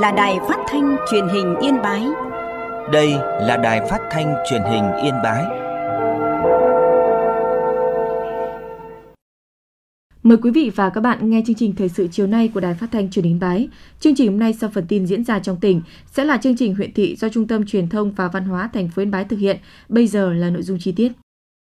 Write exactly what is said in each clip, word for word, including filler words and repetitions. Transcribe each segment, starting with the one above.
là Đài Phát thanh Truyền hình Yên Bái. Đây là Đài Phát thanh Truyền hình Yên Bái. Mời quý vị và các bạn nghe chương trình thời sự chiều nay của Đài Phát thanh Truyền hình Yên Bái. Chương trình hôm nay sau phần tin diễn ra trong tỉnh sẽ là chương trình huyện thị do Trung tâm Truyền thông và Văn hóa thành phố Yên Bái thực hiện. Bây giờ là nội dung chi tiết.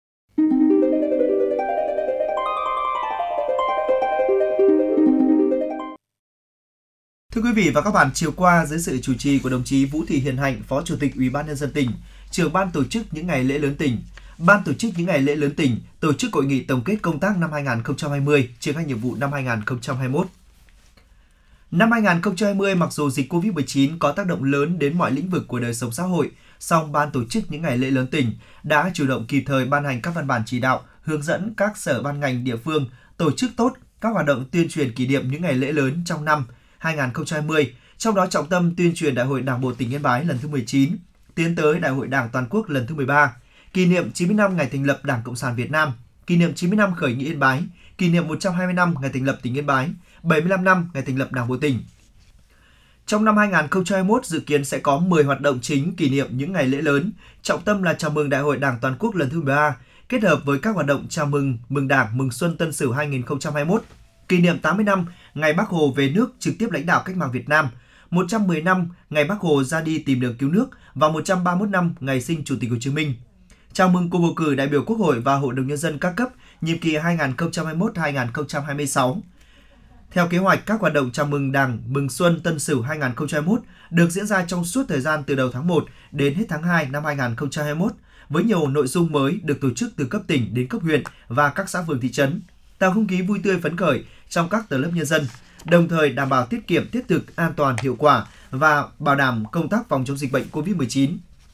Thưa quý vị và các bạn, chiều qua dưới sự chủ trì của đồng chí Vũ Thị Hiền Hạnh, Phó Chủ tịch Ủy ban nhân dân tỉnh, trưởng ban tổ chức những ngày lễ lớn tỉnh, Ban tổ chức những ngày lễ lớn tỉnh tổ chức hội nghị tổng kết công tác năm hai nghìn không trăm hai mươi, triển khai nhiệm vụ năm hai nghìn không trăm hai mươi mốt. Năm hai nghìn không trăm hai mươi, mặc dù dịch covid mười chín có tác động lớn đến mọi lĩnh vực của đời sống xã hội, song Ban tổ chức những ngày lễ lớn tỉnh đã chủ động kịp thời ban hành các văn bản chỉ đạo, hướng dẫn các sở ban ngành địa phương tổ chức tốt các hoạt động tuyên truyền kỷ niệm những ngày lễ lớn trong năm hai nghìn không trăm hai mươi, trong đó trọng tâm tuyên truyền Đại hội Đảng bộ tỉnh Yên Bái lần thứ mười chín, tiến tới Đại hội Đảng toàn quốc lần thứ mười ba, kỷ niệm chín mươi năm ngày thành lập Đảng Cộng sản Việt Nam, kỷ niệm chín mươi năm khởi nghĩa Yên Bái, kỷ niệm một trăm hai mươi năm ngày thành lập tỉnh Yên Bái, bảy mươi lăm năm ngày thành lập Đảng bộ tỉnh. Trong năm hai nghìn không trăm hai mươi mốt dự kiến sẽ có mười hoạt động chính kỷ niệm những ngày lễ lớn, trọng tâm là chào mừng Đại hội Đảng toàn quốc lần thứ mười ba, kết hợp với các hoạt động chào mừng mừng Đảng mừng Xuân Tân Sửu hai nghìn không trăm hai mươi mốt, kỷ niệm tám mươi năm ngày Bác Hồ về nước trực tiếp lãnh đạo cách mạng Việt Nam, một trăm mười năm ngày Bác Hồ ra đi tìm đường cứu nước và một trăm ba mươi mốt năm ngày sinh Chủ tịch Hồ Chí Minh. Chào mừng cuộc bầu cử đại biểu Quốc hội và Hội đồng nhân dân các cấp nhiệm kỳ hai nghìn không trăm hai mươi mốt đến hai nghìn không trăm hai mươi sáu. Theo kế hoạch, các hoạt động chào mừng Đảng mừng Xuân Tân Sửu hai nghìn không trăm hai mươi mốt được diễn ra trong suốt thời gian từ đầu tháng một đến hết tháng hai năm hai nghìn không trăm hai mươi mốt, với nhiều nội dung mới được tổ chức từ cấp tỉnh đến cấp huyện và các xã phường thị trấn, tạo không khí vui tươi phấn khởi trong các tầng lớp nhân dân, đồng thời đảm bảo tiết kiệm, thiết thực, an toàn, hiệu quả và bảo đảm công tác phòng chống dịch bệnh covid mười chín.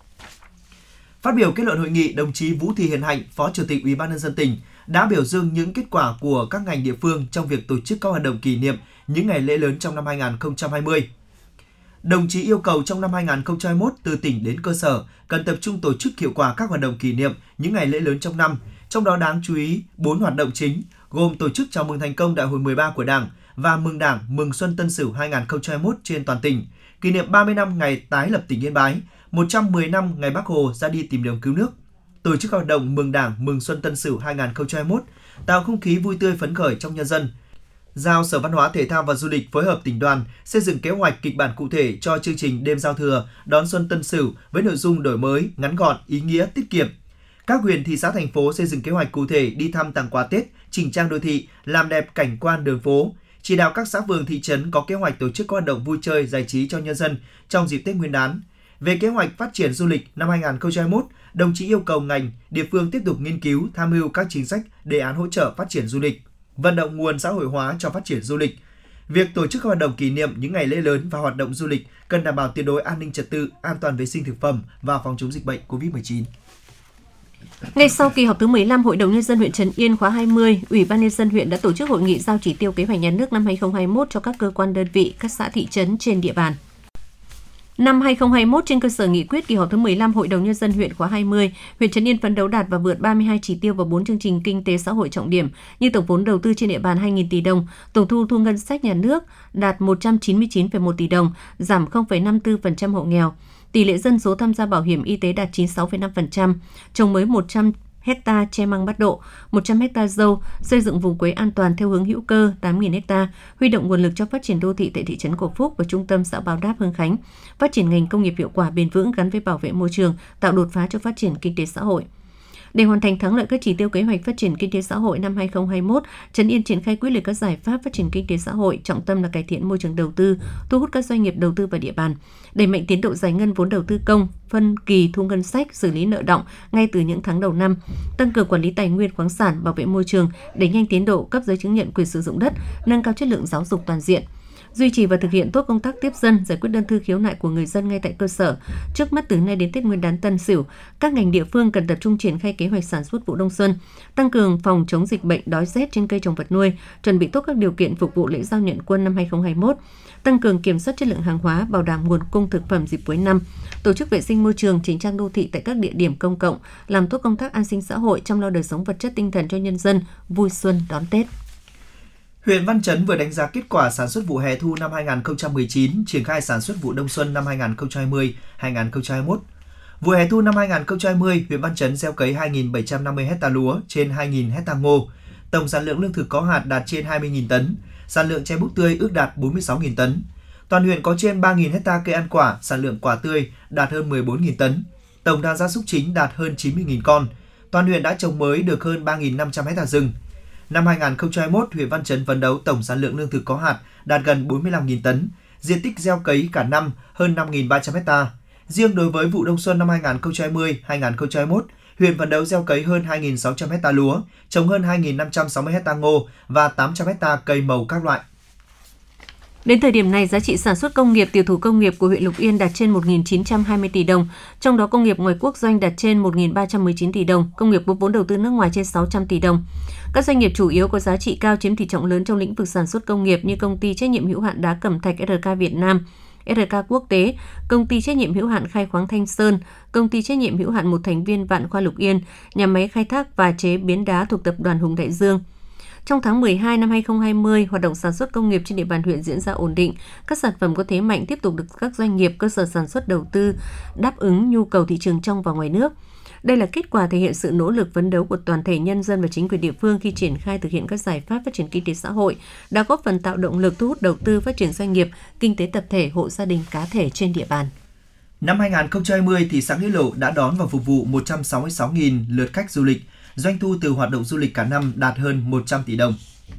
Phát biểu kết luận hội nghị, đồng chí Vũ Thị Hiền Hạnh, Phó Chủ tịch Ủy ban nhân dân tỉnh đã biểu dương những kết quả của các ngành địa phương trong việc tổ chức các hoạt động kỷ niệm những ngày lễ lớn trong năm hai nghìn không trăm hai mươi. Đồng chí yêu cầu trong năm hai nghìn không trăm hai mươi mốt, từ tỉnh đến cơ sở cần tập trung tổ chức hiệu quả các hoạt động kỷ niệm những ngày lễ lớn trong năm, trong đó đáng chú ý bốn hoạt động chính gồm tổ chức chào mừng thành công Đại hội mười ba của Đảng và mừng Đảng mừng Xuân Tân Sửu hai nghìn không trăm hai mươi mốt trên toàn tỉnh, kỷ niệm ba mươi năm ngày tái lập tỉnh Yên Bái, một trăm mười năm ngày Bác Hồ ra đi tìm đường cứu nước, tổ chức hoạt động mừng Đảng mừng Xuân Tân Sửu hai nghìn không trăm hai mươi mốt, tạo không khí vui tươi phấn khởi trong nhân dân. Giao Sở Văn hóa Thể thao và Du lịch phối hợp tỉnh đoàn xây dựng kế hoạch kịch bản cụ thể cho chương trình đêm giao thừa đón Xuân Tân Sửu với nội dung đổi mới, ngắn gọn, ý nghĩa, tiết kiệm. Các huyện, thị xã, thành phố xây dựng kế hoạch cụ thể đi thăm tặng quà Tết, chỉnh trang đô thị, làm đẹp cảnh quan đường phố. Chỉ đạo các xã phường, thị trấn có kế hoạch tổ chức các hoạt động vui chơi, giải trí cho nhân dân trong dịp Tết Nguyên đán. Về kế hoạch phát triển du lịch năm hai nghìn không trăm hai mươi mốt, đồng chí yêu cầu ngành, địa phương tiếp tục nghiên cứu, tham mưu các chính sách, đề án hỗ trợ phát triển du lịch, vận động nguồn xã hội hóa cho phát triển du lịch. Việc tổ chức các hoạt động kỷ niệm những ngày lễ lớn và hoạt động du lịch cần đảm bảo tuyệt đối an ninh trật tự, an toàn vệ sinh thực phẩm và phòng chống dịch bệnh covid mười chín. Ngay sau kỳ họp thứ mười lăm, Hội đồng nhân dân huyện Trấn Yên khóa hai mươi, Ủy ban nhân dân huyện đã tổ chức hội nghị giao chỉ tiêu kế hoạch nhà nước năm hai nghìn không trăm hai mươi mốt cho các cơ quan đơn vị, các xã thị trấn trên địa bàn. Năm hai nghìn không trăm hai mươi mốt, trên cơ sở nghị quyết kỳ họp thứ mười lăm Hội đồng nhân dân huyện khóa hai mươi, huyện Trấn Yên phấn đấu đạt và vượt ba mươi hai chỉ tiêu và bốn chương trình kinh tế xã hội trọng điểm như tổng vốn đầu tư trên địa bàn hai nghìn tỷ đồng, tổng thu thu ngân sách nhà nước đạt một trăm chín mươi chín phẩy một tỷ đồng, giảm không phẩy năm mươi tư phần trăm hộ nghèo. Tỷ lệ dân số tham gia bảo hiểm y tế đạt chín mươi sáu phẩy năm phần trăm, trồng mới một trăm hecta tre măng bắt độ, một trăm hecta dâu, xây dựng vùng quế an toàn theo hướng hữu cơ tám nghìn hecta, huy động nguồn lực cho phát triển đô thị tại thị trấn Cổ Phúc và trung tâm xã Báo Đáp Hưng Khánh, phát triển ngành công nghiệp hiệu quả bền vững gắn với bảo vệ môi trường, tạo đột phá cho phát triển kinh tế xã hội. Để hoàn thành thắng lợi các chỉ tiêu kế hoạch phát triển kinh tế xã hội năm hai nghìn không trăm hai mươi mốt, Trấn Yên triển khai quyết liệt các giải pháp phát triển kinh tế xã hội, trọng tâm là cải thiện môi trường đầu tư, thu hút các doanh nghiệp đầu tư vào địa bàn, đẩy mạnh tiến độ giải ngân vốn đầu tư công, phân kỳ thu ngân sách, xử lý nợ đọng ngay từ những tháng đầu năm, tăng cường quản lý tài nguyên khoáng sản, bảo vệ môi trường, đẩy nhanh tiến độ cấp giấy chứng nhận quyền sử dụng đất, nâng cao chất lượng giáo dục toàn diện. Duy trì và thực hiện tốt công tác tiếp dân, giải quyết đơn thư khiếu nại của người dân ngay tại cơ sở. Trước mắt từ nay đến Tết Nguyên đán Tân Sửu, các ngành địa phương cần tập trung triển khai kế hoạch sản xuất vụ đông xuân, tăng cường phòng chống dịch bệnh đói rét trên cây trồng vật nuôi, chuẩn bị tốt các điều kiện phục vụ lễ giao nhận quân năm hai nghìn không trăm hai mươi mốt, tăng cường kiểm soát chất lượng hàng hóa, bảo đảm nguồn cung thực phẩm dịp cuối năm, tổ chức vệ sinh môi trường, chỉnh trang đô thị tại các địa điểm công cộng, làm tốt công tác an sinh xã hội, chăm lo đời sống vật chất tinh thần cho nhân dân vui xuân đón Tết. Huyện Văn Chấn vừa đánh giá kết quả sản xuất vụ hè thu năm hai nghìn không trăm mười chín, triển khai sản xuất vụ đông xuân năm hai nghìn không trăm hai mươi - hai nghìn không trăm hai mươi mốt. Vụ hè thu năm hai nghìn không trăm hai mươi, huyện Văn Chấn gieo cấy hai nghìn bảy trăm năm mươi ha lúa, trên hai nghìn ha ngô. Tổng sản lượng lương thực có hạt đạt trên hai mươi nghìn tấn, sản lượng chè búp tươi ước đạt bốn mươi sáu nghìn tấn. Toàn huyện có trên ba nghìn ha cây ăn quả, sản lượng quả tươi đạt hơn mười bốn nghìn tấn. Tổng đàn gia súc chính đạt hơn chín mươi nghìn con. Toàn huyện đã trồng mới được hơn ba nghìn năm trăm ha rừng. Năm hai nghìn không trăm hai mươi mốt, huyện Văn Chấn phấn đấu tổng sản lượng lương thực có hạt đạt gần bốn mươi lăm nghìn tấn, diện tích gieo cấy cả năm hơn năm nghìn ba trăm ha. Riêng đối với vụ đông xuân năm hai nghìn không trăm hai mươi - hai nghìn không trăm hai mươi mốt, huyện phấn đấu gieo cấy hơn hai nghìn sáu trăm ha lúa, trồng hơn hai nghìn năm trăm sáu mươi ha ngô và tám trăm ha cây màu các loại. Đến thời điểm này, giá trị sản xuất công nghiệp, tiểu thủ công nghiệp của huyện Lục Yên đạt trên một nghìn chín trăm hai mươi tỷ đồng, trong đó công nghiệp ngoài quốc doanh đạt trên một nghìn ba trăm mười chín tỷ đồng, công nghiệp có vốn đầu tư nước ngoài trên sáu trăm tỷ đồng. Các doanh nghiệp chủ yếu có giá trị cao chiếm tỷ trọng lớn trong lĩnh vực sản xuất công nghiệp như công ty trách nhiệm hữu hạn đá cẩm thạch rờ ca Việt Nam, rờ ca Quốc tế, công ty trách nhiệm hữu hạn khai khoáng Thanh Sơn, công ty trách nhiệm hữu hạn một thành viên Vạn Khoa Lục Yên, nhà máy khai thác và chế biến đá thuộc tập đoàn Hùng Đại Dương. Trong tháng mười hai năm hai nghìn không trăm hai mươi, hoạt động sản xuất công nghiệp trên địa bàn huyện diễn ra ổn định, các sản phẩm có thế mạnh tiếp tục được các doanh nghiệp, cơ sở sản xuất đầu tư đáp ứng nhu cầu thị trường trong và ngoài nước. Đây là kết quả thể hiện sự nỗ lực phấn đấu của toàn thể nhân dân và chính quyền địa phương khi triển khai thực hiện các giải pháp phát triển kinh tế xã hội, đã góp phần tạo động lực thu hút đầu tư phát triển doanh nghiệp, kinh tế tập thể, hộ gia đình cá thể trên địa bàn. Năm hai nghìn không trăm hai mươi, thị xã Nghĩa Lộ đã đón và phục vụ một trăm sáu mươi sáu nghìn lượt khách du lịch, doanh thu từ hoạt động du lịch cả năm đạt hơn một trăm tỷ đồng.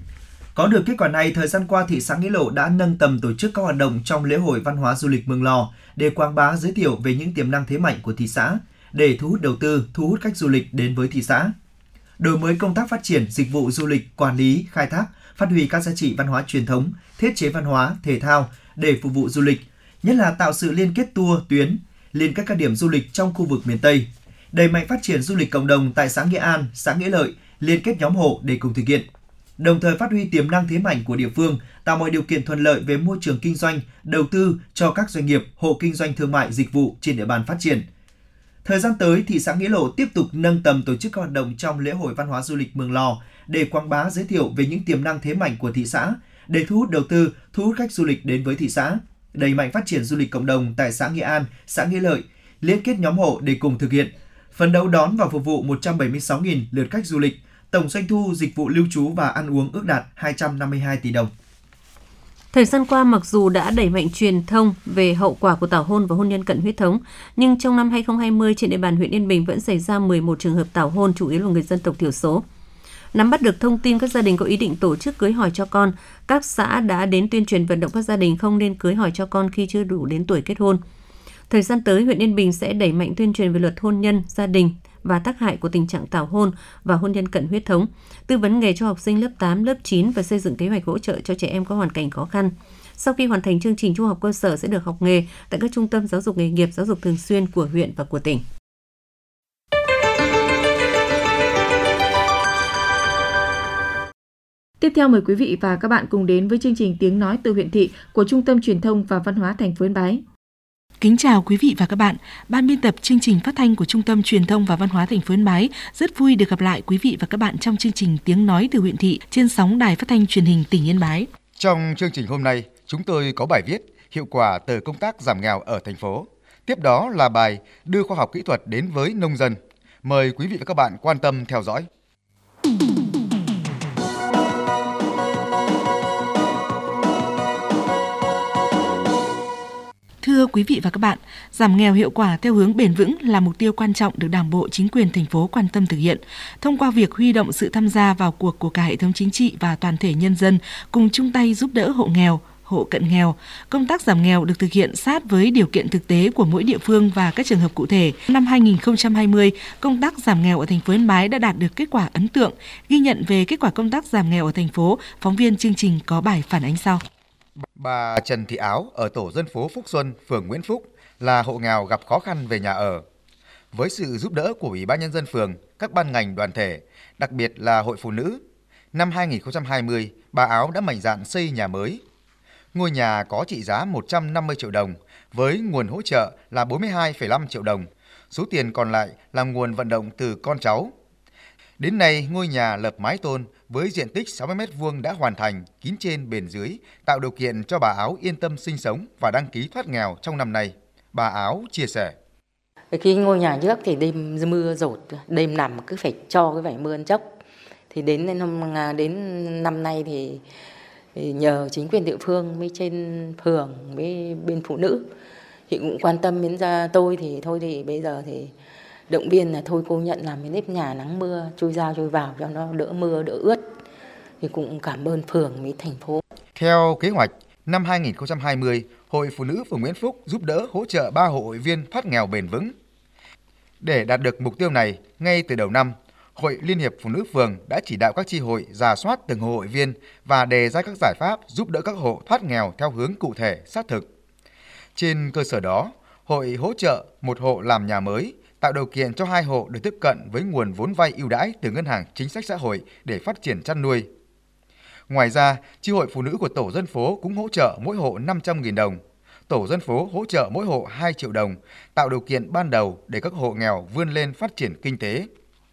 Có được kết quả này, thời gian qua thị xã Nghĩa Lộ đã nâng tầm tổ chức các hoạt động trong lễ hội văn hóa du lịch Mường Lò để quảng bá giới thiệu về những tiềm năng thế mạnh của thị xã, để thu hút đầu tư, thu hút khách du lịch đến với thị xã. Đổi mới công tác phát triển dịch vụ du lịch, quản lý, khai thác, phát huy các giá trị văn hóa truyền thống, thiết chế văn hóa, thể thao để phục vụ du lịch, nhất là tạo sự liên kết tour, tuyến, liên kết các điểm du lịch trong khu vực miền Tây. Đẩy mạnh phát triển du lịch cộng đồng tại xã Nghĩa An, xã Nghĩa Lợi, liên kết nhóm hộ để cùng thực hiện. Đồng thời phát huy tiềm năng thế mạnh của địa phương, tạo mọi điều kiện thuận lợi về môi trường kinh doanh, đầu tư cho các doanh nghiệp, hộ kinh doanh thương mại dịch vụ trên địa bàn phát triển. Thời gian tới, thị xã Nghĩa Lộ tiếp tục nâng tầm tổ chức các hoạt động trong lễ hội văn hóa du lịch Mường Lò để quảng bá giới thiệu về những tiềm năng thế mạnh của thị xã, để thu hút đầu tư, thu hút khách du lịch đến với thị xã. Đẩy mạnh phát triển du lịch cộng đồng tại xã Nghĩa An, xã Nghĩa Lợi, liên kết nhóm hộ để cùng thực hiện. Phấn đấu đón và phục vụ một trăm bảy mươi sáu nghìn lượt khách du lịch, tổng doanh thu dịch vụ lưu trú và ăn uống ước đạt hai trăm năm mươi hai tỷ đồng. Thời gian qua, mặc dù đã đẩy mạnh truyền thông về hậu quả của tảo hôn và hôn nhân cận huyết thống, nhưng trong năm hai nghìn không trăm hai mươi, trên địa bàn huyện Yên Bình vẫn xảy ra mười một trường hợp tảo hôn, chủ yếu là người dân tộc thiểu số. Nắm bắt được thông tin các gia đình có ý định tổ chức cưới hỏi cho con, các xã đã đến tuyên truyền vận động các gia đình không nên cưới hỏi cho con khi chưa đủ đến tuổi kết hôn. Thời gian tới, huyện Yên Bình sẽ đẩy mạnh tuyên truyền về luật hôn nhân, gia đình và tác hại của tình trạng tảo hôn và hôn nhân cận huyết thống, tư vấn nghề cho học sinh lớp tám, lớp chín và xây dựng kế hoạch hỗ trợ cho trẻ em có hoàn cảnh khó khăn. Sau khi hoàn thành chương trình trung học cơ sở sẽ được học nghề tại các trung tâm giáo dục nghề nghiệp, giáo dục thường xuyên của huyện và của tỉnh. Tiếp theo mời quý vị và các bạn cùng đến với chương trình Tiếng nói từ huyện thị của Trung tâm Truyền thông và Văn hóa thành phố Yên Bái. Kính chào quý vị và các bạn. Ban biên tập chương trình phát thanh của Trung tâm Truyền thông và Văn hóa thành phố Yên Bái rất vui được gặp lại quý vị và các bạn trong chương trình Tiếng nói từ huyện thị trên sóng Đài Phát thanh Truyền hình tỉnh Yên Bái. Trong chương trình hôm nay, chúng tôi có bài viết hiệu quả từ công tác giảm nghèo ở thành phố. Tiếp đó là bài đưa khoa học kỹ thuật đến với nông dân. Mời quý vị và các bạn quan tâm theo dõi. Thưa quý vị và các bạn, giảm nghèo hiệu quả theo hướng bền vững là mục tiêu quan trọng được Đảng bộ, chính quyền thành phố quan tâm thực hiện. Thông qua việc huy động sự tham gia vào cuộc của cả hệ thống chính trị và toàn thể nhân dân cùng chung tay giúp đỡ hộ nghèo, hộ cận nghèo, công tác giảm nghèo được thực hiện sát với điều kiện thực tế của mỗi địa phương và các trường hợp cụ thể. Năm hai nghìn không trăm hai mươi, công tác giảm nghèo ở thành phố Yên Bái đã đạt được kết quả ấn tượng. Ghi nhận về kết quả công tác giảm nghèo ở thành phố, phóng viên chương trình có bài phản ánh sau. Bà Trần Thị Áo ở tổ dân phố Phúc Xuân, phường Nguyễn Phúc là hộ nghèo gặp khó khăn về nhà ở. Với sự giúp đỡ của Ủy ban Nhân dân phường, các ban ngành đoàn thể, đặc biệt là Hội Phụ Nữ, năm hai nghìn không trăm hai mươi, bà Áo đã mạnh dạn xây nhà mới. Ngôi nhà có trị giá một trăm năm mươi triệu đồng, với nguồn hỗ trợ là bốn mươi hai phẩy năm triệu đồng. Số tiền còn lại là nguồn vận động từ con cháu. Đến nay, ngôi nhà lợp mái tôn với diện tích sáu mươi mét vuông đã hoàn thành, kín trên bền dưới, tạo điều kiện cho bà Áo yên tâm sinh sống và đăng ký thoát nghèo trong năm nay. Bà Áo chia sẻ. Cái ngôi nhà trước thì đêm mưa dột, đêm nằm cứ phải cho cái vải mưa ăn chốc. Thì đến năm đến năm nay thì, thì nhờ chính quyền địa phương với trên phường với bên phụ nữ thì cũng quan tâm đến ra tôi thì thôi thì bây giờ thì động viên là thôi cô nhận làm cái nếp nhà nắng mưa chui ra chui vào cho nó đỡ mưa đỡ ướt. Thì cũng cảm ơn phường với thành phố. Theo kế hoạch, năm hai nghìn không trăm hai mươi, Hội Phụ nữ phường Nguyễn Phúc giúp đỡ hỗ trợ ba hộ hội viên thoát nghèo bền vững. Để đạt được mục tiêu này, ngay từ đầu năm, Hội Liên hiệp Phụ nữ phường đã chỉ đạo các chi hội rà soát từng hộ hội viên và đề ra các giải pháp giúp đỡ các hộ thoát nghèo theo hướng cụ thể, sát thực. Trên cơ sở đó, hội hỗ trợ một hộ làm nhà mới, tạo điều kiện cho hai hộ được tiếp cận với nguồn vốn vay ưu đãi từ Ngân hàng Chính sách Xã hội để phát triển chăn nuôi. Ngoài ra, chi hội phụ nữ của tổ dân phố cũng hỗ trợ mỗi hộ năm trăm nghìn đồng. Tổ dân phố hỗ trợ mỗi hộ hai triệu đồng, tạo điều kiện ban đầu để các hộ nghèo vươn lên phát triển kinh tế.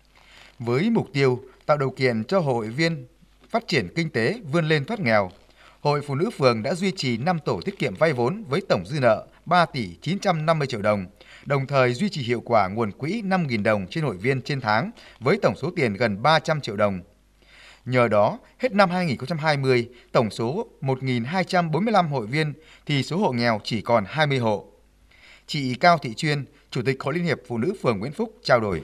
Với mục tiêu tạo điều kiện cho hội viên phát triển kinh tế vươn lên thoát nghèo, Hội Phụ nữ phường đã duy trì năm tổ tiết kiệm vay vốn với tổng dư nợ ba tỷ chín trăm năm mươi triệu đồng, đồng thời duy trì hiệu quả nguồn quỹ năm nghìn đồng trên hội viên trên tháng với tổng số tiền gần ba trăm triệu đồng. Nhờ đó, hết năm hai nghìn không trăm hai mươi, tổng số một nghìn hai trăm bốn mươi lăm hội viên thì số hộ nghèo chỉ còn hai mươi hộ. Chị Cao Thị Chuyên, Chủ tịch Hội Liên hiệp Phụ nữ phường Nguyễn Phúc trao đổi.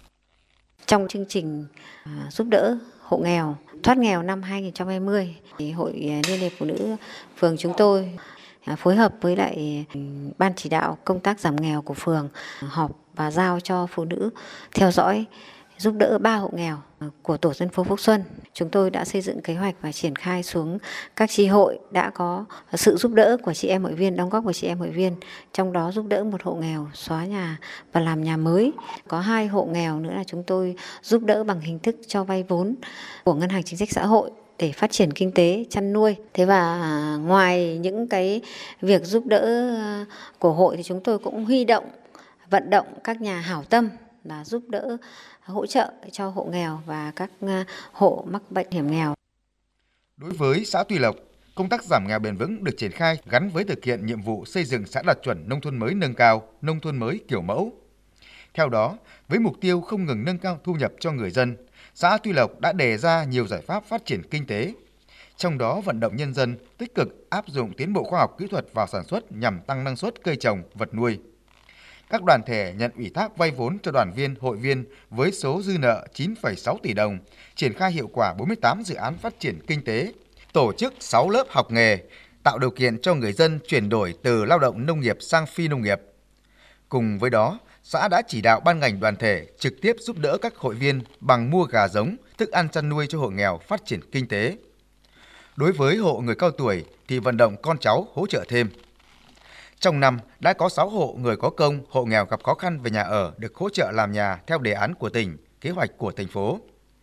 Trong chương trình giúp đỡ hộ nghèo thoát nghèo năm hai nghìn không trăm hai mươi, thì Hội Liên hiệp Phụ nữ phường chúng tôi phối hợp với lại ban chỉ đạo công tác giảm nghèo của phường họp và giao cho phụ nữ theo dõi giúp đỡ ba hộ nghèo của tổ dân phố Phúc Xuân. Chúng tôi đã xây dựng kế hoạch và triển khai xuống các chi hội, đã có sự giúp đỡ của chị em hội viên, đóng góp của chị em hội viên, trong đó giúp đỡ một hộ nghèo xóa nhà và làm nhà mới. Có hai hộ nghèo nữa là chúng tôi giúp đỡ bằng hình thức cho vay vốn của Ngân hàng Chính sách Xã hội để phát triển kinh tế, chăn nuôi. Thế và ngoài những cái việc giúp đỡ của hội thì chúng tôi cũng huy động, vận động các nhà hảo tâm là giúp đỡ hỗ trợ cho hộ nghèo và các hộ mắc bệnh hiểm nghèo. Đối với xã Tuy Lộc, công tác giảm nghèo bền vững được triển khai gắn với thực hiện nhiệm vụ xây dựng xã đạt chuẩn nông thôn mới nâng cao, nông thôn mới kiểu mẫu. Theo đó, với mục tiêu không ngừng nâng cao thu nhập cho người dân, xã Tuy Lộc đã đề ra nhiều giải pháp phát triển kinh tế. Trong đó vận động nhân dân tích cực áp dụng tiến bộ khoa học kỹ thuật vào sản xuất nhằm tăng năng suất cây trồng, vật nuôi. Các đoàn thể nhận ủy thác vay vốn cho đoàn viên, hội viên với số dư nợ chín phẩy sáu tỷ đồng, triển khai hiệu quả bốn mươi tám dự án phát triển kinh tế, tổ chức sáu lớp học nghề, tạo điều kiện cho người dân chuyển đổi từ lao động nông nghiệp sang phi nông nghiệp. Cùng với đó, xã đã chỉ đạo ban ngành đoàn thể trực tiếp giúp đỡ các hội viên bằng mua gà giống, thức ăn chăn nuôi cho hộ nghèo phát triển kinh tế. Đối với hộ người cao tuổi thì vận động con cháu hỗ trợ thêm. Trong năm, đã có sáu hộ người có công, hộ nghèo gặp khó khăn về nhà ở được hỗ trợ làm nhà theo đề án của tỉnh, kế hoạch của thành phố.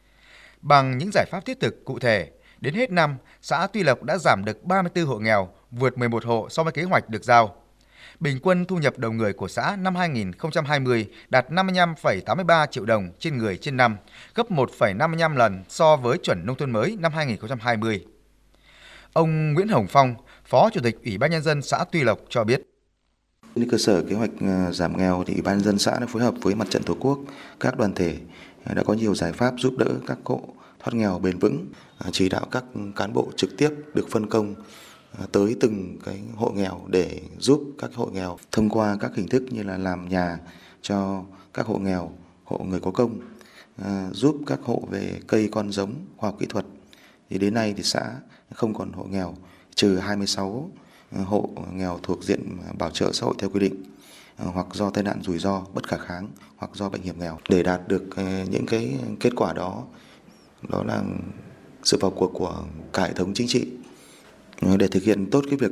Bằng những giải pháp thiết thực cụ thể, đến hết năm, xã Tuy Lộc đã giảm được ba mươi tư hộ nghèo, vượt mười một hộ so với kế hoạch được giao. Bình quân thu nhập đầu người của xã năm hai nghìn không trăm hai mươi đạt năm mươi lăm phẩy tám mươi ba triệu đồng trên người trên năm, gấp một phẩy năm mươi lăm lần so với chuẩn nông thôn mới năm hai nghìn không trăm hai mươi. Ông Nguyễn Hồng Phong, Phó Chủ tịch Ủy ban Nhân dân xã Tuy Lộc cho biết. Trên cơ sở kế hoạch giảm nghèo thì Ủy ban Nhân dân xã đã phối hợp với Mặt trận Tổ quốc, các đoàn thể đã có nhiều giải pháp giúp đỡ các hộ thoát nghèo bền vững, chỉ đạo các cán bộ trực tiếp được phân công tới từng cái hộ nghèo để giúp các hộ nghèo thông qua các hình thức như là làm nhà cho các hộ nghèo, hộ người có công, giúp các hộ về cây con giống, khoa học kỹ thuật. Thì đến nay thì xã không còn hộ nghèo, trừ hai mươi sáu hộ nghèo thuộc diện bảo trợ xã hội theo quy định, hoặc do tai nạn rủi ro bất khả kháng, hoặc do bệnh hiểm nghèo. Để đạt được những cái kết quả đó, đó là sự vào cuộc của cả hệ thống chính trị. Để thực hiện tốt cái việc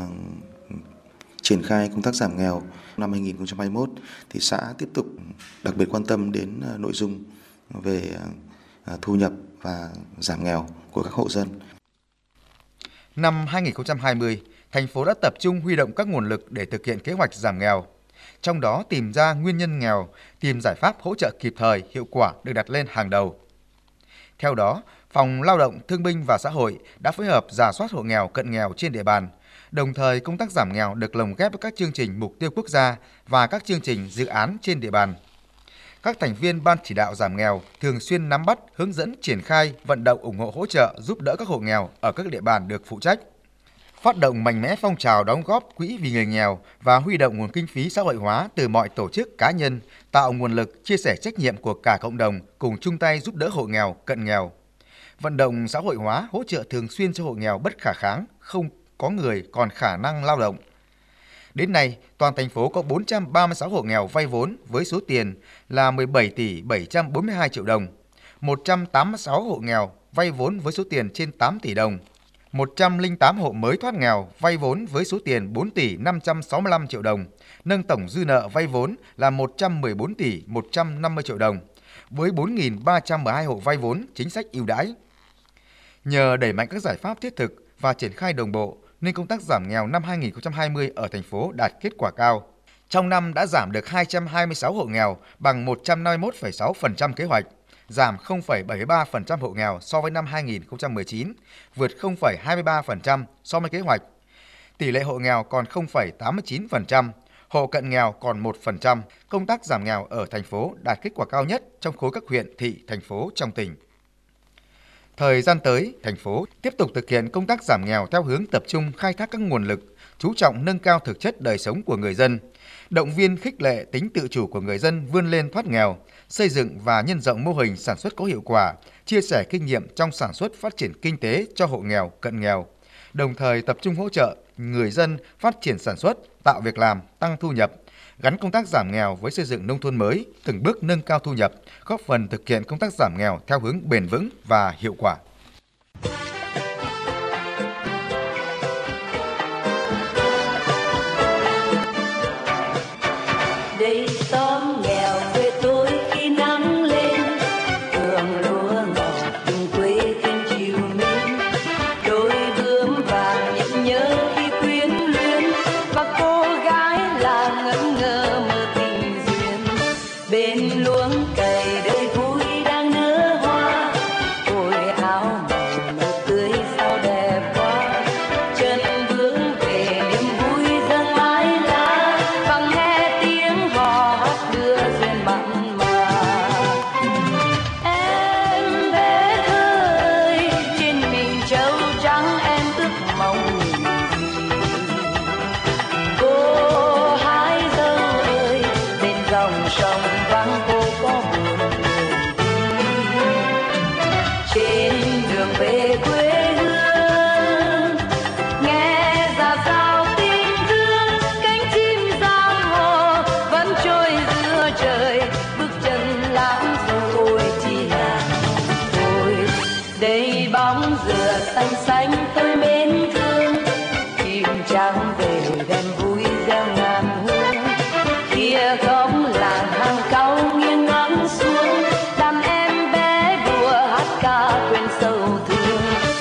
triển khai công tác giảm nghèo năm hai nghìn không trăm hai mươi mốt thì xã tiếp tục đặc biệt quan tâm đến nội dung về thu nhập và giảm nghèo của các hộ dân. Năm hai nghìn không trăm hai mươi, thành phố đã tập trung huy động các nguồn lực để thực hiện kế hoạch giảm nghèo. Trong đó tìm ra nguyên nhân nghèo, tìm giải pháp hỗ trợ kịp thời, hiệu quả được đặt lên hàng đầu. Theo đó, Phòng Lao động Thương binh và Xã hội đã phối hợp rà soát hộ nghèo cận nghèo trên địa bàn. Đồng thời, công tác giảm nghèo được lồng ghép với các chương trình mục tiêu quốc gia và các chương trình dự án trên địa bàn. Các thành viên Ban chỉ đạo giảm nghèo thường xuyên nắm bắt, hướng dẫn, triển khai, vận động ủng hộ hỗ trợ giúp đỡ các hộ nghèo ở các địa bàn được phụ trách. Phát động mạnh mẽ phong trào đóng góp quỹ vì người nghèo và huy động nguồn kinh phí xã hội hóa từ mọi tổ chức cá nhân, tạo nguồn lực chia sẻ trách nhiệm của cả cộng đồng cùng chung tay giúp đỡ hộ nghèo, cận nghèo. Vận động xã hội hóa hỗ trợ thường xuyên cho hộ nghèo bất khả kháng, không có người còn khả năng lao động. Đến nay, toàn thành phố có bốn trăm ba mươi sáu hộ nghèo vay vốn với số tiền là mười bảy tỷ bảy trăm bốn mươi hai triệu đồng, một trăm tám mươi sáu hộ nghèo vay vốn với số tiền trên tám tỷ đồng, một trăm lẻ tám hộ mới thoát nghèo vay vốn với số tiền bốn tỷ năm trăm sáu mươi lăm triệu đồng, nâng tổng dư nợ vay vốn là một trăm mười bốn tỷ một trăm năm mươi triệu đồng, với bốn nghìn ba trăm mười hai hộ vay vốn chính sách ưu đãi. Nhờ đẩy mạnh các giải pháp thiết thực và triển khai đồng bộ, nên công tác giảm nghèo năm hai nghìn không trăm hai mươi ở thành phố đạt kết quả cao. Trong năm đã giảm được hai trăm hai mươi sáu hộ nghèo bằng một trăm năm mươi mốt phẩy sáu phần trăm kế hoạch, giảm không phẩy bảy mươi ba phần trăm hộ nghèo so với năm hai nghìn không trăm mười chín, vượt không phẩy hai mươi ba phần trăm so với kế hoạch. Tỷ lệ hộ nghèo còn không phẩy tám mươi chín phần trăm, hộ cận nghèo còn một phần trăm. Công tác giảm nghèo ở thành phố đạt kết quả cao nhất trong khối các huyện, thị, thành phố trong tỉnh. Thời gian tới, thành phố tiếp tục thực hiện công tác giảm nghèo theo hướng tập trung khai thác các nguồn lực, chú trọng nâng cao thực chất đời sống của người dân, động viên khích lệ tính tự chủ của người dân vươn lên thoát nghèo, xây dựng và nhân rộng mô hình sản xuất có hiệu quả, chia sẻ kinh nghiệm trong sản xuất phát triển kinh tế cho hộ nghèo, cận nghèo, đồng thời tập trung hỗ trợ người dân phát triển sản xuất, tạo việc làm, tăng thu nhập, gắn công tác giảm nghèo với xây dựng nông thôn mới, từng bước nâng cao thu nhập, góp phần thực hiện công tác giảm nghèo theo hướng bền vững và hiệu quả. Đây xóm nghèo quê tôi khi nắng lên, đường lúa ngọt từng quê khen chiều mến, đôi bướm vàng nhấp nhớ khi quyến luyến, và cô gái là ngẩn ngơ mơ tình duyên. Bên luống cày đời vui đang nở hoa, ôi áo màu nở tươi sao đẹp quá, chân bước về niềm vui dâng mái lá, vang nghe tiếng hò hát đưa duyên mặn mà. Em bé thơ ơi, trên mình trâu trắng em ước mong gì? Cô hái dâu ơi, bên dòng sông vắng cô có buồn buồn đi. Trên đường về quê hương, nghe ra sao tình thương, cánh chim giang hồ vẫn trôi giữa trời, bước chân lãng du ôi chi là ôi. Đây bóng dừa xanh xanh tôi mến thương, chim trắng về đem vui gieo ngàn hương. Kia góc làng hàng cau nghiêng ngắm xuống, đàn em bé đùa hát ca quên sầu thương.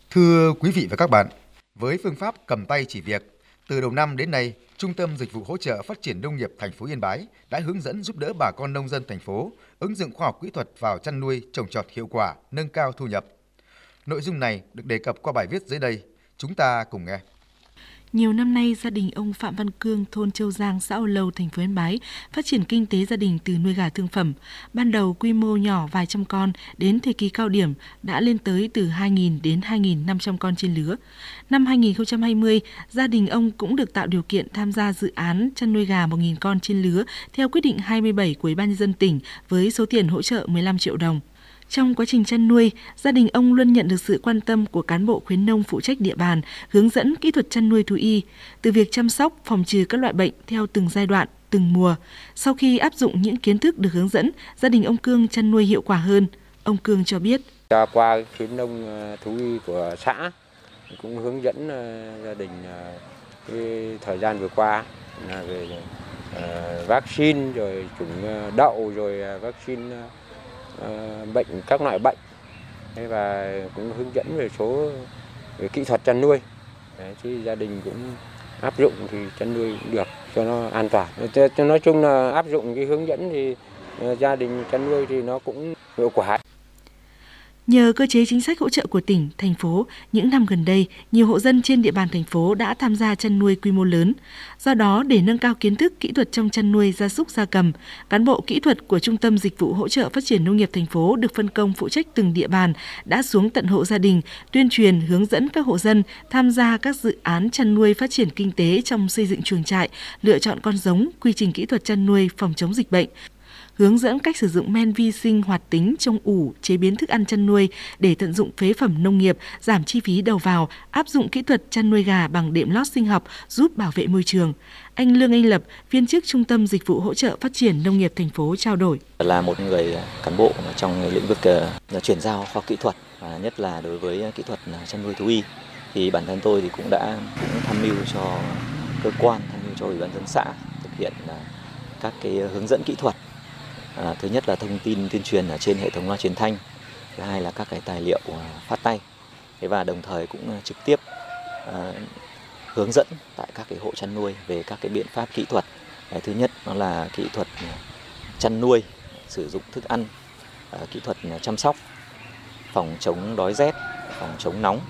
Thưa quý vị và các bạn, với phương pháp cầm tay chỉ việc, từ đầu năm đến nay, Trung tâm Dịch vụ Hỗ trợ Phát triển Nông nghiệp thành phố Yên Bái đã hướng dẫn giúp đỡ bà con nông dân thành phố ứng dụng khoa học kỹ thuật vào chăn nuôi, trồng trọt hiệu quả, nâng cao thu nhập. Nội dung này được đề cập qua bài viết dưới đây. Chúng ta cùng nghe. Nhiều năm nay, gia đình ông Phạm Văn Cương, thôn Châu Giang, xã Âu Lâu, thành phố Yên Bái phát triển kinh tế gia đình từ nuôi gà thương phẩm. Ban đầu quy mô nhỏ vài trăm con, đến thời kỳ cao điểm đã lên tới từ hai nghìn đến hai nghìn năm trăm con trên lứa. Năm hai nghìn không trăm hai mươi, gia đình ông cũng được tạo điều kiện tham gia dự án chăn nuôi gà một nghìn con trên lứa theo quyết định hai mươi bảy của Ủy ban nhân dân tỉnh với số tiền hỗ trợ mười lăm triệu đồng. Trong quá trình chăn nuôi, gia đình ông luôn nhận được sự quan tâm của cán bộ khuyến nông phụ trách địa bàn, hướng dẫn kỹ thuật chăn nuôi thú y, từ việc chăm sóc, phòng trừ các loại bệnh theo từng giai đoạn, từng mùa. Sau khi áp dụng những kiến thức được hướng dẫn, gia đình ông Cương chăn nuôi hiệu quả hơn. Ông Cương cho biết. Qua khuyến nông thú y của xã cũng hướng dẫn gia đình cái thời gian vừa qua là về vaccine, rồi chủng đậu, rồi vaccine Uh, bệnh các loại bệnh. Thế và cũng hướng dẫn về số về kỹ thuật chăn nuôi. Đấy, thì gia đình cũng áp dụng thì chăn nuôi cũng được cho nó an toàn. Cho nói chung là áp dụng cái hướng dẫn thì uh, gia đình chăn nuôi thì nó cũng hiệu quả. Nhờ cơ chế chính sách hỗ trợ của tỉnh, thành phố, những năm gần đây, nhiều hộ dân trên địa bàn thành phố đã tham gia chăn nuôi quy mô lớn. Do đó, để nâng cao kiến thức kỹ thuật trong chăn nuôi gia súc gia cầm, cán bộ kỹ thuật của Trung tâm Dịch vụ Hỗ trợ Phát triển Nông nghiệp thành phố được phân công phụ trách từng địa bàn đã xuống tận hộ gia đình, tuyên truyền, hướng dẫn các hộ dân tham gia các dự án chăn nuôi phát triển kinh tế trong xây dựng chuồng trại, lựa chọn con giống, quy trình kỹ thuật chăn nuôi, phòng chống dịch bệnh, hướng dẫn cách sử dụng men vi sinh hoạt tính trong ủ, chế biến thức ăn chăn nuôi để tận dụng phế phẩm nông nghiệp, giảm chi phí đầu vào, áp dụng kỹ thuật chăn nuôi gà bằng đệm lót sinh học giúp bảo vệ môi trường. Anh Lương Anh Lập, viên chức Trung tâm Dịch vụ Hỗ trợ Phát triển Nông nghiệp thành phố trao đổi. Là một người cán bộ trong lĩnh vực chuyển giao khoa học kỹ thuật, và nhất là đối với kỹ thuật chăn nuôi thú y, thì bản thân tôi thì cũng đã cũng tham mưu cho cơ quan, tham mưu cho Ủy ban nhân dân xã thực hiện các cái hướng dẫn kỹ thuật. À, thứ nhất là thông tin tuyên truyền ở trên hệ thống loa truyền thanh, thứ hai là các cái tài liệu phát tay, thế và đồng thời cũng trực tiếp à, hướng dẫn tại các cái hộ chăn nuôi về các cái biện pháp kỹ thuật. Cái thứ nhất đó là kỹ thuật chăn nuôi, sử dụng thức ăn, à, kỹ thuật chăm sóc, phòng chống đói rét, phòng chống nóng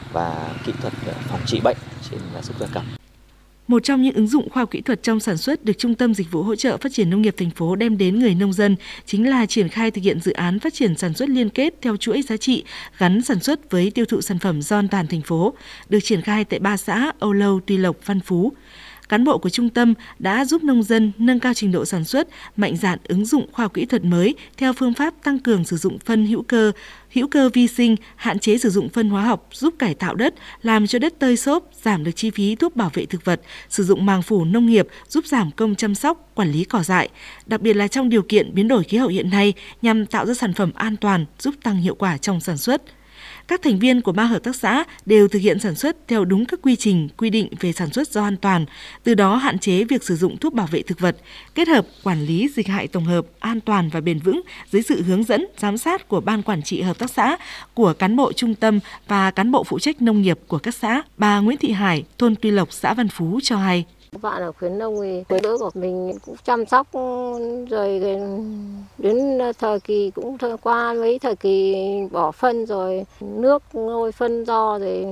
và kỹ thuật phòng trị bệnh trên gia súc gia cầm. Một trong những ứng dụng khoa học kỹ thuật trong sản xuất được Trung tâm Dịch vụ Hỗ trợ Phát triển Nông nghiệp thành phố đem đến người nông dân chính là triển khai thực hiện dự án phát triển sản xuất liên kết theo chuỗi giá trị gắn sản xuất với tiêu thụ sản phẩm do an toàn thành phố, được triển khai tại ba xã Âu Lâu, Tuy Lộc, Văn Phú. Cán bộ của trung tâm đã giúp nông dân nâng cao trình độ sản xuất, mạnh dạn ứng dụng khoa học kỹ thuật mới theo phương pháp tăng cường sử dụng phân hữu cơ, hữu cơ vi sinh, hạn chế sử dụng phân hóa học, giúp cải tạo đất, làm cho đất tơi xốp, giảm được chi phí thuốc bảo vệ thực vật, sử dụng màng phủ nông nghiệp giúp giảm công chăm sóc, quản lý cỏ dại, đặc biệt là trong điều kiện biến đổi khí hậu hiện nay nhằm tạo ra sản phẩm an toàn, giúp tăng hiệu quả trong sản xuất. Các thành viên của ba hợp tác xã đều thực hiện sản xuất theo đúng các quy trình, quy định về sản xuất do an toàn, từ đó hạn chế việc sử dụng thuốc bảo vệ thực vật, kết hợp quản lý dịch hại tổng hợp, an toàn và bền vững dưới sự hướng dẫn, giám sát của Ban Quản trị Hợp tác xã, của cán bộ trung tâm và cán bộ phụ trách nông nghiệp của các xã. Bà Nguyễn Thị Hải, thôn Tuy Lộc, xã Văn Phú cho hay. Các bạn ở khuyến nông thì quê đỡ của mình cũng chăm sóc, rồi đến thời kỳ cũng qua mấy thời kỳ bỏ phân rồi nước nôi phân do rồi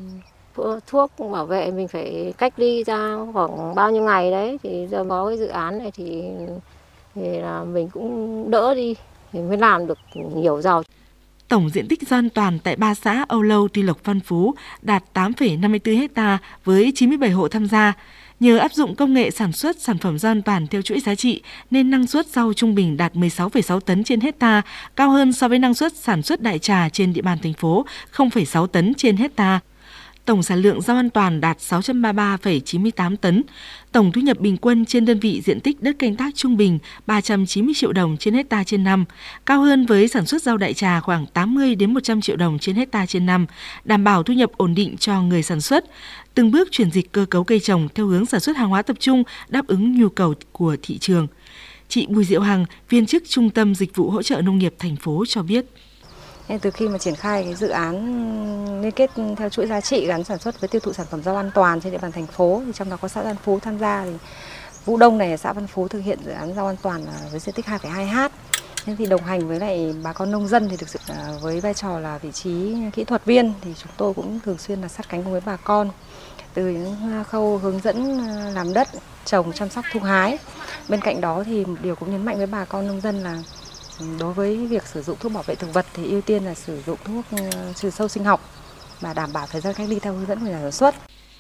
thuốc bảo vệ mình phải cách ly ra khoảng bao nhiêu ngày đấy, thì giờ có cái dự án này thì, thì là mình cũng đỡ đi thì mới làm được nhiều giàu. Tổng diện tích do an toàn tại ba xã Âu Lâu, Tuy Lộc, Văn Phú đạt tám phẩy năm mươi tư héc ta với chín mươi bảy hộ tham gia. Nhờ áp dụng công nghệ sản xuất sản phẩm do an toàn theo chuỗi giá trị nên năng suất rau trung bình đạt mười sáu phẩy sáu tấn trên hecta, cao hơn so với năng suất sản xuất đại trà trên địa bàn thành phố không phẩy sáu tấn trên hecta. Tổng sản lượng rau an toàn đạt sáu trăm ba mươi ba phẩy chín mươi tám tấn. Tổng thu nhập bình quân trên đơn vị diện tích đất canh tác trung bình ba trăm chín mươi triệu đồng trên hecta trên năm, cao hơn với sản xuất rau đại trà khoảng tám mươi đến một trăm triệu đồng trên hecta trên năm, đảm bảo thu nhập ổn định cho người sản xuất. Từng bước chuyển dịch cơ cấu cây trồng theo hướng sản xuất hàng hóa tập trung đáp ứng nhu cầu của thị trường. Chị Bùi Diệu Hằng, viên chức Trung tâm Dịch vụ Hỗ trợ Nông nghiệp thành phố cho biết. Nên từ khi mà triển khai cái dự án liên kết theo chuỗi giá trị gắn sản xuất với tiêu thụ sản phẩm rau an toàn trên địa bàn thành phố, thì trong đó có xã Văn Phú tham gia, thì vụ đông này xã Văn Phú thực hiện dự án rau an toàn với diện tích hai phẩy hai héc. Nên thì đồng hành với lại bà con nông dân thì thực sự với vai trò là vị trí kỹ thuật viên thì chúng tôi cũng thường xuyên là sát cánh cùng với bà con từ những khâu hướng dẫn làm đất, trồng, chăm sóc, thu hái. Bên cạnh đó thì một điều cũng nhấn mạnh với bà con nông dân là đối với việc sử dụng thuốc bảo vệ thực vật thì ưu tiên là sử dụng thuốc trừ sâu sinh học và đảm bảo thời gian cách ly theo hướng dẫn của nhà sản xuất.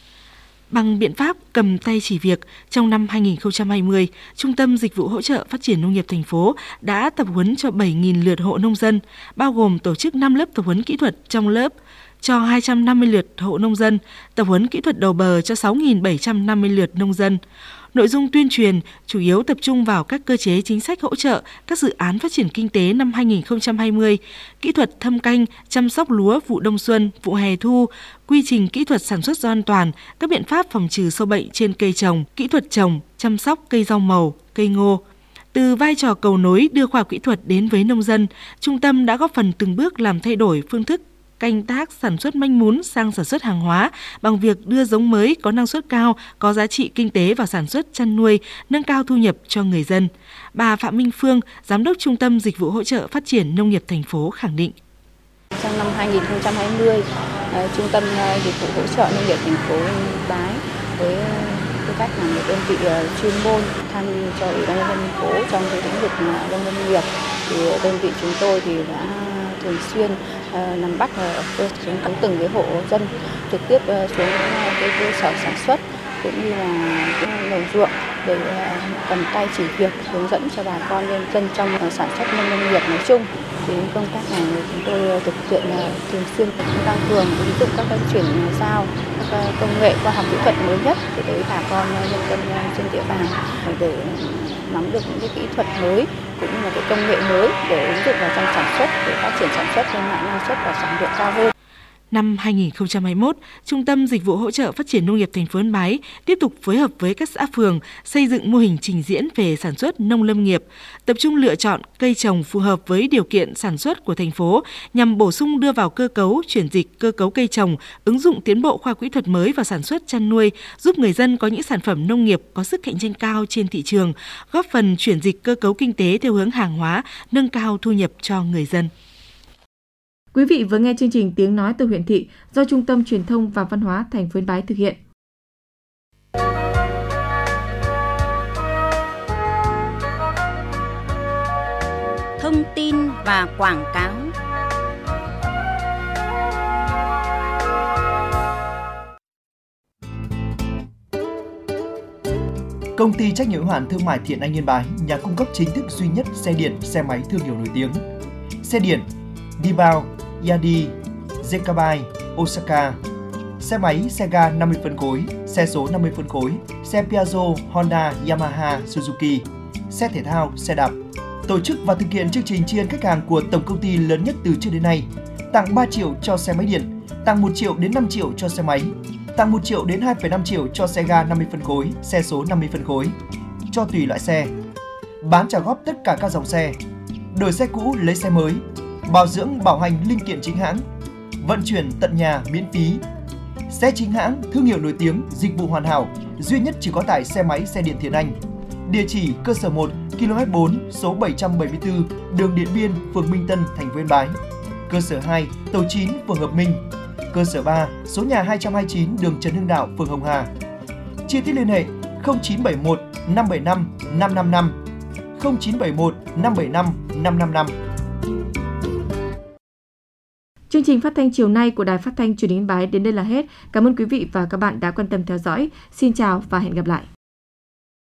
Bằng biện pháp cầm tay chỉ việc, trong năm hai nghìn không trăm hai mươi, Trung tâm Dịch vụ Hỗ trợ Phát triển Nông nghiệp thành phố đã tập huấn cho bảy nghìn lượt hộ nông dân, bao gồm tổ chức năm lớp tập huấn kỹ thuật trong lớp cho hai trăm năm mươi lượt hộ nông dân, tập huấn kỹ thuật đầu bờ cho sáu nghìn bảy trăm năm mươi lượt nông dân. Nội dung tuyên truyền chủ yếu tập trung vào các cơ chế chính sách hỗ trợ các dự án phát triển kinh tế năm hai nghìn không trăm hai mươi, kỹ thuật thâm canh, chăm sóc lúa vụ đông xuân, vụ hè thu, quy trình kỹ thuật sản xuất rau an toàn, các biện pháp phòng trừ sâu bệnh trên cây trồng, kỹ thuật trồng, chăm sóc cây rau màu, cây ngô. Từ vai trò cầu nối đưa khoa học kỹ thuật đến với nông dân, trung tâm đã góp phần từng bước làm thay đổi phương thức canh tác sản xuất manh mún sang sản xuất hàng hóa bằng việc đưa giống mới có năng suất cao, có giá trị kinh tế vào sản xuất chăn nuôi, nâng cao thu nhập cho người dân. Bà Phạm Minh Phương, Giám đốc Trung tâm Dịch vụ Hỗ trợ Phát triển Nông nghiệp thành phố khẳng định. Trong năm hai nghìn không trăm hai mươi, Trung tâm Dịch vụ Hỗ trợ Nông nghiệp thành phố Yên Bái với tư cách là một đơn vị chuyên môn tham mưu cho Ủy ban nhân dân thành phố trong cái lĩnh vực nông lâm nghiệp, thì đơn vị chúng tôi thì đã thường xuyên uh, nắm bắt ở cơ xuống đến từng cái hộ dân, trực tiếp uh, xuống cái cơ sở sản xuất cũng như là cái đồng ruộng để uh, cầm tay chỉ việc hướng dẫn cho bà con nhân dân trong uh, sản xuất nông lâm nghiệp nói chung. Thì công tác này chúng tôi thực hiện uh, thường xuyên tăng cường ứng dụng các cái chuyển giao các uh, công nghệ khoa học kỹ thuật mới nhất để tới bà con uh, nhân dân uh, trên địa bàn để nắm được những cái kỹ thuật mới cũng như là cái công nghệ mới để ứng dụng vào trong sản xuất để phát triển sản xuất đem lại năng suất và sản lượng cao hơn. Năm hai nghìn không trăm hai mươi mốt, Trung tâm Dịch vụ Hỗ trợ Phát triển Nông nghiệp thành phố Yên Bái tiếp tục phối hợp với các xã phường xây dựng mô hình trình diễn về sản xuất nông lâm nghiệp, tập trung lựa chọn cây trồng phù hợp với điều kiện sản xuất của thành phố nhằm bổ sung đưa vào cơ cấu, chuyển dịch cơ cấu cây trồng, ứng dụng tiến bộ khoa học kỹ thuật mới vào sản xuất chăn nuôi, giúp người dân có những sản phẩm nông nghiệp có sức cạnh tranh cao trên thị trường, góp phần chuyển dịch cơ cấu kinh tế theo hướng hàng hóa, nâng cao thu nhập cho người dân. Quý vị vừa nghe chương trình Tiếng nói từ huyện thị do Trung tâm Truyền thông và Văn hóa thành phố Yên Bái thực hiện. Thông tin và quảng cáo. Công ty trách nhiệm hữu hạn thương mại Thiện Anh Yên Bái, nhà cung cấp chính thức duy nhất xe điện, xe máy thương hiệu nổi tiếng. Xe điện Dibao, Yadi, Zekabai, Osaka. Xe máy, xe ga năm mươi phân khối, xe số năm mươi phân khối, xe Piaggio, Honda, Yamaha, Suzuki. Xe thể thao, xe đạp. Tổ chức và thực hiện chương trình tri ân khách hàng của tổng công ty lớn nhất từ trước đến nay. Tặng ba triệu cho xe máy điện, tặng một triệu đến năm triệu cho xe máy, tặng một triệu đến hai phẩy năm triệu cho xe ga năm mươi phân khối, xe số năm mươi phân khối, cho tùy loại xe. Bán trả góp tất cả các dòng xe. Đổi xe cũ lấy xe mới. Bảo dưỡng bảo hành linh kiện chính hãng. Vận chuyển tận nhà miễn phí. Xe chính hãng, thương hiệu nổi tiếng, dịch vụ hoàn hảo, duy nhất chỉ có tại xe máy xe điện Thiện Anh. Địa chỉ cơ sở một, ki lô mét bốn, số bảy trăm bảy mươi tư, đường Điện Biên, phường Minh Tân, thành phố Yên Bái. Cơ sở hai, tổ chín, phường Hợp Minh. Cơ sở ba, số nhà hai trăm hai mươi chín, đường Trần Hưng Đạo, phường Hồng Hà. Chi tiết liên hệ không chín bảy một năm bảy năm năm năm năm, không chín bảy một năm bảy năm năm năm năm. Chương trình phát thanh chiều nay của Đài Phát thanh Truyền hình Yên Bái đến đây là hết. Cảm ơn quý vị và các bạn đã quan tâm theo dõi. Xin chào và hẹn gặp lại.